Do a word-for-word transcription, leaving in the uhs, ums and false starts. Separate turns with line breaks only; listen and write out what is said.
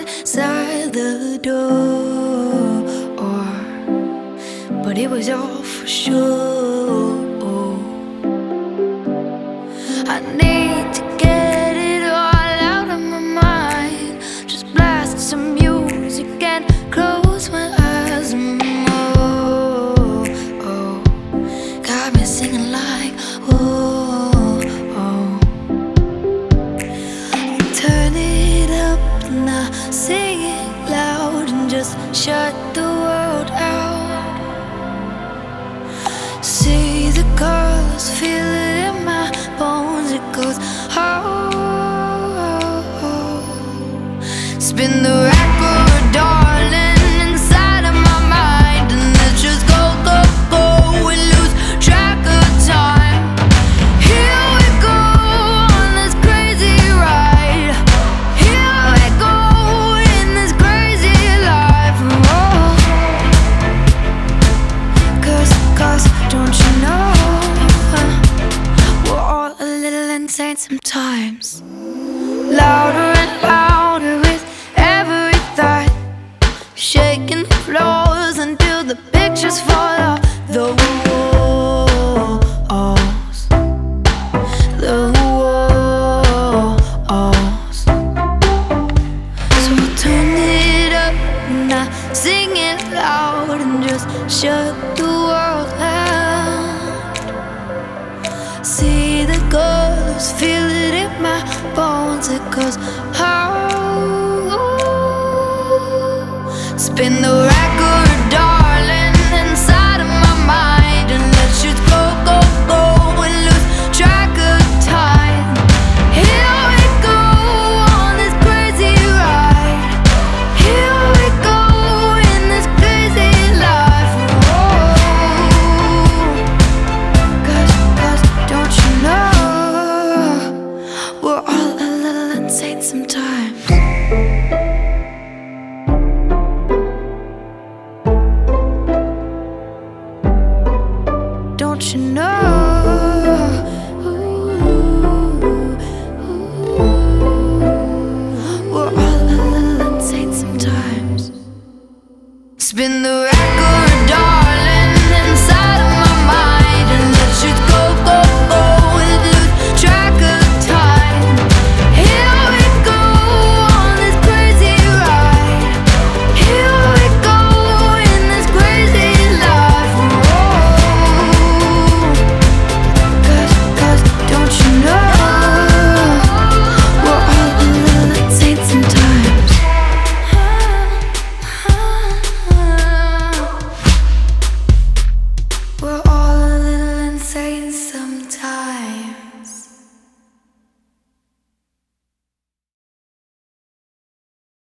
inside the door, but it was all for sure. I need to get it all out of my mind. Just blast some music and close my eyes. Oh, oh, got me singing like oh, oh. Turn it up now, sing it loud and just shut the world out. See the colors, feel it in my bones. It goes oh, oh, oh. Spin the record, darling, inside of my mind, and let's just go, go, go and lose track of time. Here we go on this crazy ride. Here we go in this crazy life. Oh, cause, cause, don't you know we're all a little insane sometimes. Louder and louder with every thought, shaking the floors until the pictures fall off the walls, the walls. So turn it up now, sing it loud and just shut the world out. See the colors, feel it in my bones. It goes oh, spin the record, darling, inside of my mind, and let's just go, go, go and lose track of time. Here we go on this crazy ride. Here we go in this crazy life. Oh, cause, cause, don't you know we're all a little insane sometimes. Don't you know? Ooh, ooh, we're all a little insane sometimes. Spin the record.